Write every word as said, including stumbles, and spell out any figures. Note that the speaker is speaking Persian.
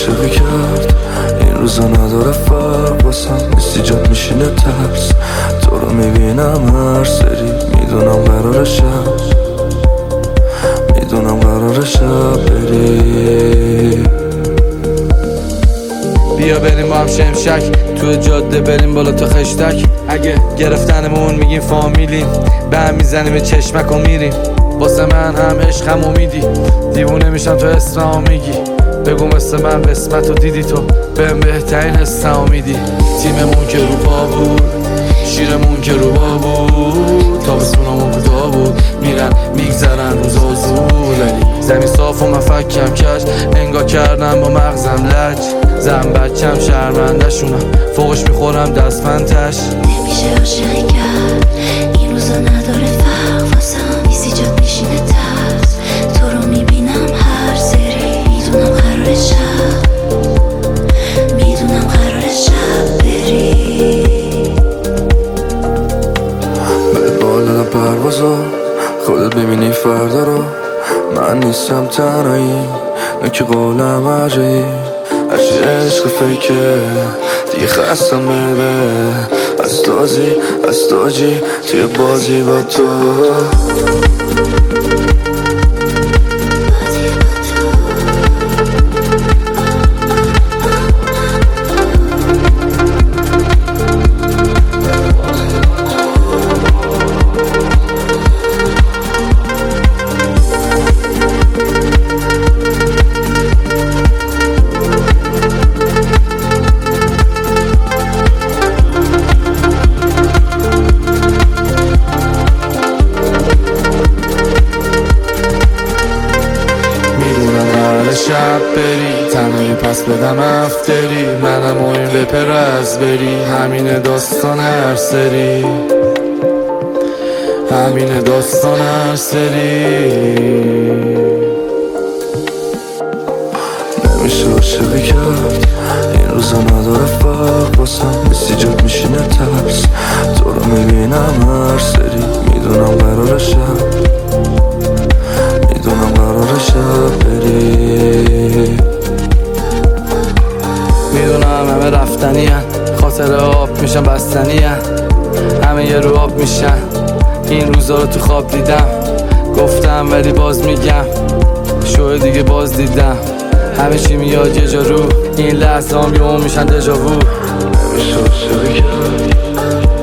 عاشقی کرد این روزا نداره فرق واسم، نیستی جات میشینه ترس. تو رو میبینم هر سری میدونم قراره شب، میدونم قراره شب بری. بیا بریم با هم شمشک تو جاده، بریم بالا تا خشتک. اگه گرفتنمون میگیم فامیلیم، به هم میزنیم به چشمک و میریم. واسه من هم عشقم امیدی، دیوونه میشم تو اسمم میگی. بگو مثل من قسمت و دیدی تو، بهم بهترین اسمم میدی. تیممون که رو پا بود، شیرمون که رو با بود، تابستونمون کوتاه بود، میرن میگذرن روزا زود. زمین صاف و من فکم کش، انگار کردم با مغزم لج. زن بچم شرمنده شونم، فوقش میخورم دستمندش. نمیشه عاشقی کرد این روزا نداره فرق واسم، نیستی جات میشینه ترس. تو رو میبینم هر سری میدونم قراره شب، میدونم قراره شب بری. بهت بال دادم پروازا، خودت ببینی فردا رو. من نیستم تنهایی، نکی قولم عجایی. هرچی عشق فیکه دیگه خستم ببه، از تازی از تاجی توی بازی با تو. شب بری تنهایی پس بدم افتری، منم و این بپر از بری. همین داستان هر سری، همین داستان هر سری. نمیشه عاشقی کرد این روزا نداره فرق واسم، نیستی جات میشینه ترس. تو رو میبینم هر سری میدونم قراره شب، میدونم قراره شب بری. میدونم همه رفتنی هن، خاطر آب میشن بستنی هن، همه یه رو آب میشن. این روزا رو تو خواب دیدم، گفتم ولی باز میگم شوه دیگه باز دیدم. همه چی میاد یه جا رو، این لحظه هم یه میشن دژاوو. نمیشه عاشقی کرد